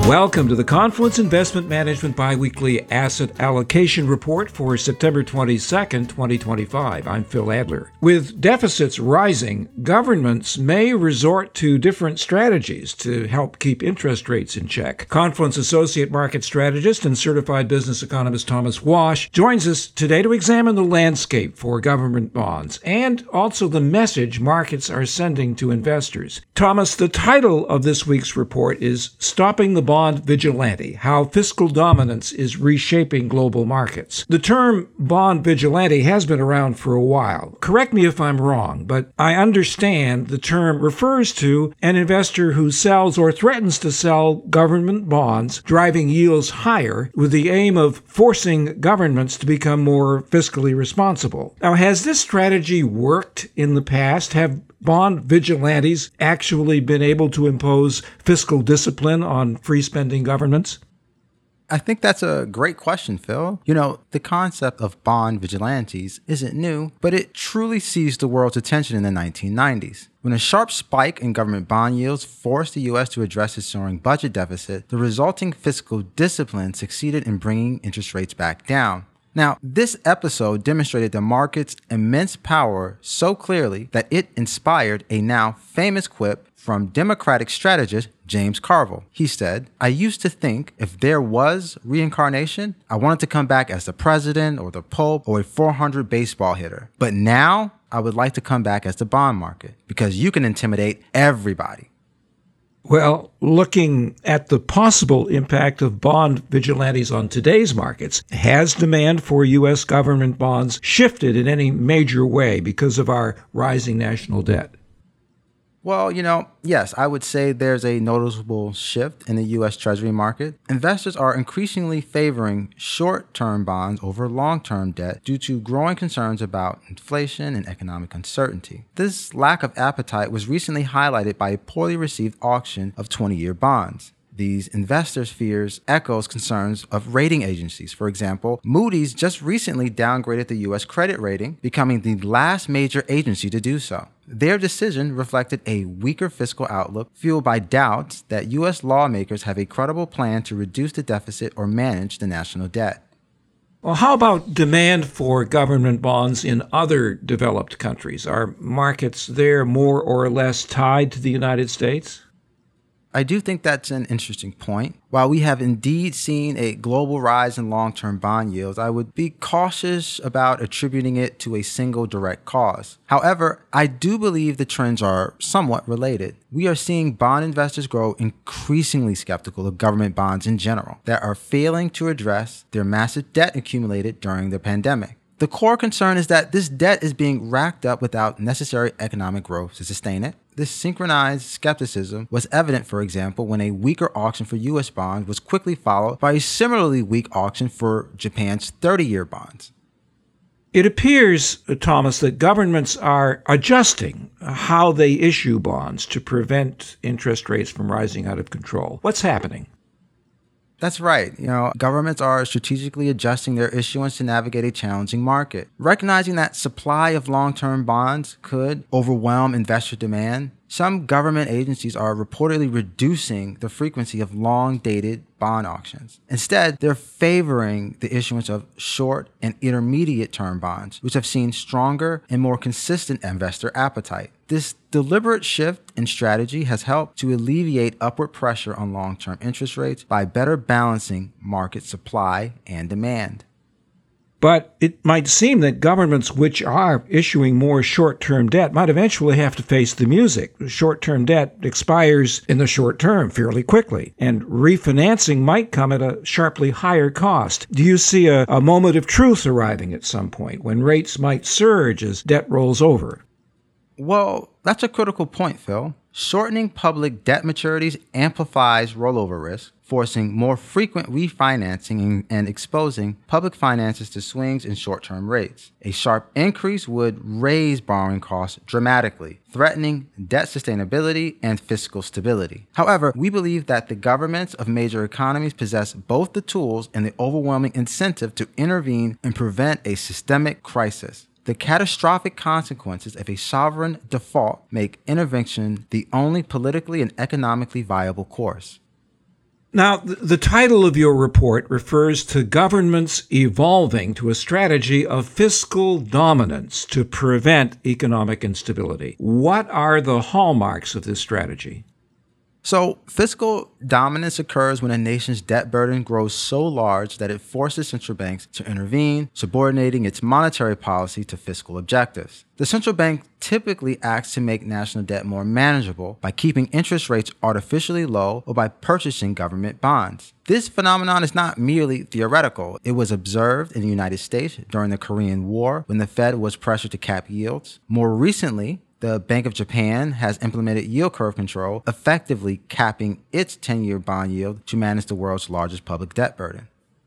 Welcome to the Confluence Investment Management Biweekly Asset Allocation Report for September 22nd, 2025. I'm Phil Adler. With deficits rising, governments may resort to different strategies to help keep interest rates in check. Confluence Associate Market Strategist and Certified Business Economist Thomas Wash joins us today to examine the landscape for government bonds and also the message markets are sending to investors. Thomas, the title of this week's report is Stopping the Bond Vigilante, How Fiscal Dominance is Reshaping Global Markets. The term bond vigilante has been around for a while. Correct me if I'm wrong, but I understand the term refers to an investor who sells or threatens to sell government bonds, driving yields higher with the aim of forcing governments to become more fiscally responsible. Now, has this strategy worked in the past? Have bond vigilantes actually been able to impose fiscal discipline on free spending governments? I think that's a great question, Phil. The concept of bond vigilantes isn't new, but it truly seized the world's attention in the 1990s. When a sharp spike in government bond yields forced the U.S. to address its soaring budget deficit, the resulting fiscal discipline succeeded in bringing interest rates back down. Now, this episode demonstrated the market's immense power so clearly that it inspired a now famous quip from Democratic strategist James Carville. He said, "I used to think if there was reincarnation, I wanted to come back as the president or the pope or a 400 baseball hitter. But now I would like to come back as the bond market because you can intimidate everybody." Well, looking at the possible impact of bond vigilantes on today's markets, has demand for U.S. government bonds shifted in any major way because of our rising national debt? Well, yes, I would say there's a noticeable shift in the U.S. Treasury market. Investors are increasingly favoring short-term bonds over long-term debt due to growing concerns about inflation and economic uncertainty. This lack of appetite was recently highlighted by a poorly received auction of 20-year bonds. These investors' fears echoes concerns of rating agencies. For example, Moody's just recently downgraded the U.S. credit rating, becoming the last major agency to do so. Their decision reflected a weaker fiscal outlook fueled by doubts that U.S. lawmakers have a credible plan to reduce the deficit or manage the national debt. Well, how about demand for government bonds in other developed countries? Are markets there more or less tied to the United States? I do think that's an interesting point. While we have indeed seen a global rise in long-term bond yields, I would be cautious about attributing it to a single direct cause. However, I do believe the trends are somewhat related. We are seeing bond investors grow increasingly skeptical of government bonds in general that are failing to address their massive debt accumulated during the pandemic. The core concern is that this debt is being racked up without necessary economic growth to sustain it. This synchronized skepticism was evident, for example, when a weaker auction for U.S. bonds was quickly followed by a similarly weak auction for Japan's 30-year bonds. It appears, Thomas, that governments are adjusting how they issue bonds to prevent interest rates from rising out of control. What's happening? That's right. Governments are strategically adjusting their issuance to navigate a challenging market. Recognizing that supply of long-term bonds could overwhelm investor demand, some government agencies are reportedly reducing the frequency of long-dated bond auctions. Instead, they're favoring the issuance of short and intermediate-term bonds, which have seen stronger and more consistent investor appetite. This deliberate shift in strategy has helped to alleviate upward pressure on long-term interest rates by better balancing market supply and demand. But it might seem that governments which are issuing more short-term debt might eventually have to face the music. Short-term debt expires in the short term fairly quickly, and refinancing might come at a sharply higher cost. Do you see a moment of truth arriving at some point when rates might surge as debt rolls over? Well, that's a critical point, Phil. Shortening public debt maturities amplifies rollover risk, forcing more frequent refinancing and exposing public finances to swings in short-term rates. A sharp increase would raise borrowing costs dramatically, threatening debt sustainability and fiscal stability. However, we believe that the governments of major economies possess both the tools and the overwhelming incentive to intervene and prevent a systemic crisis. The catastrophic consequences of a sovereign default make intervention the only politically and economically viable course. Now, the title of your report refers to governments evolving to a strategy of fiscal dominance to prevent economic instability. What are the hallmarks of this strategy? So, fiscal dominance occurs when a nation's debt burden grows so large that it forces central banks to intervene, subordinating its monetary policy to fiscal objectives. The central bank typically acts to make national debt more manageable by keeping interest rates artificially low or by purchasing government bonds. This phenomenon is not merely theoretical. It was observed in the United States during the Korean War when the Fed was pressured to cap yields. More recently, the Bank of Japan has implemented yield curve control, effectively capping its 10-year bond yield to manage the world's largest public debt burden.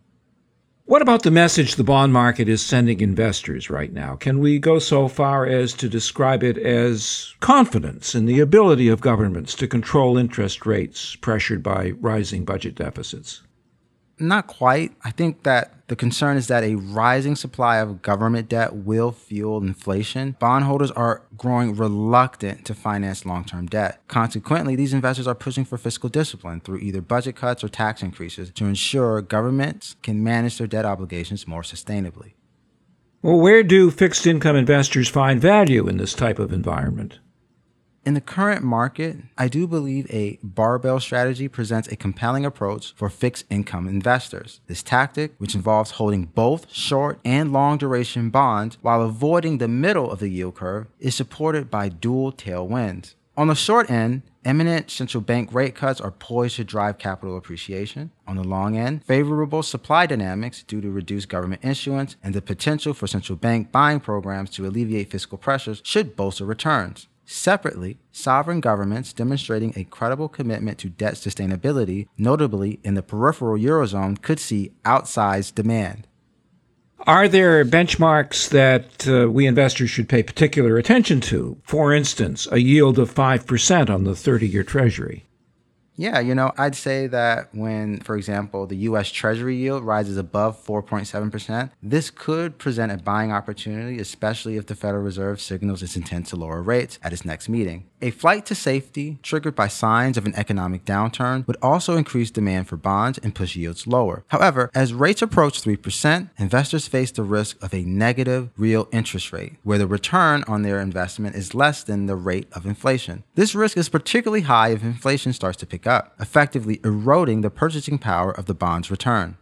What about the message the bond market is sending investors right now? Can we go so far as to describe it as confidence in the ability of governments to control interest rates pressured by rising budget deficits? Not quite. I think that the concern is that a rising supply of government debt will fuel inflation. Bondholders are growing reluctant to finance long-term debt. Consequently, these investors are pushing for fiscal discipline through either budget cuts or tax increases to ensure governments can manage their debt obligations more sustainably. Well, where do fixed income investors find value in this type of environment? In the current market, I do believe a barbell strategy presents a compelling approach for fixed income investors. This tactic, which involves holding both short and long duration bonds while avoiding the middle of the yield curve, is supported by dual tailwinds. On the short end, imminent central bank rate cuts are poised to drive capital appreciation. On the long end, favorable supply dynamics due to reduced government issuance and the potential for central bank buying programs to alleviate fiscal pressures should bolster returns. Separately, sovereign governments demonstrating a credible commitment to debt sustainability, notably in the peripheral Eurozone, could see outsized demand. Are there benchmarks that we investors should pay particular attention to? For instance, a yield of 5% on the 30-year Treasury. Yeah, I'd say that when, for example, the U.S. Treasury yield rises above 4.7%, this could present a buying opportunity, especially if the Federal Reserve signals its intent to lower rates at its next meeting. A flight to safety, triggered by signs of an economic downturn, would also increase demand for bonds and push yields lower. However, as rates approach 3%, investors face the risk of a negative real interest rate, where the return on their investment is less than the rate of inflation. This risk is particularly high if inflation starts to pick up, effectively eroding the purchasing power of the bond's return.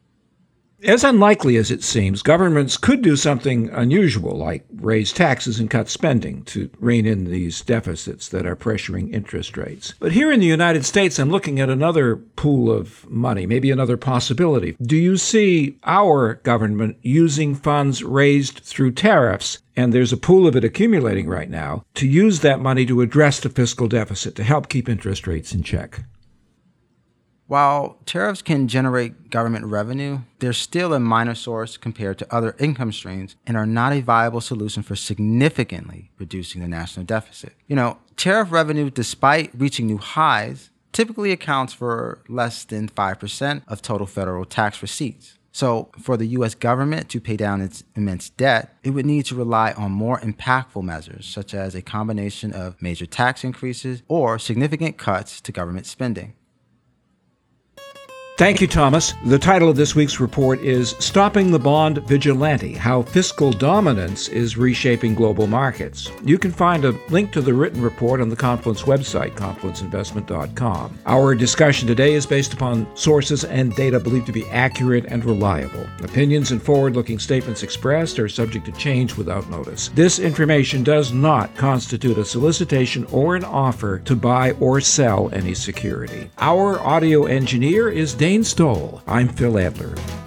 As unlikely as it seems, governments could do something unusual, like raise taxes and cut spending to rein in these deficits that are pressuring interest rates. But here in the United States, I'm looking at another pool of money, maybe another possibility. Do you see our government using funds raised through tariffs, and there's a pool of it accumulating right now, to use that money to address the fiscal deficit, to help keep interest rates in check? While tariffs can generate government revenue, they're still a minor source compared to other income streams and are not a viable solution for significantly reducing the national deficit. Tariff revenue, despite reaching new highs, typically accounts for less than 5% of total federal tax receipts. So for the U.S. government to pay down its immense debt, it would need to rely on more impactful measures, such as a combination of major tax increases or significant cuts to government spending. Thank you, Thomas. The title of this week's report is Stopping the Bond Vigilante: How Fiscal Dominance is Reshaping Global Markets. You can find a link to the written report on the Confluence website, confluenceinvestment.com. Our discussion today is based upon sources and data believed to be accurate and reliable. Opinions and forward-looking statements expressed are subject to change without notice. This information does not constitute a solicitation or an offer to buy or sell any security. Our audio engineer is Dane Stoll. I'm Phil Adler.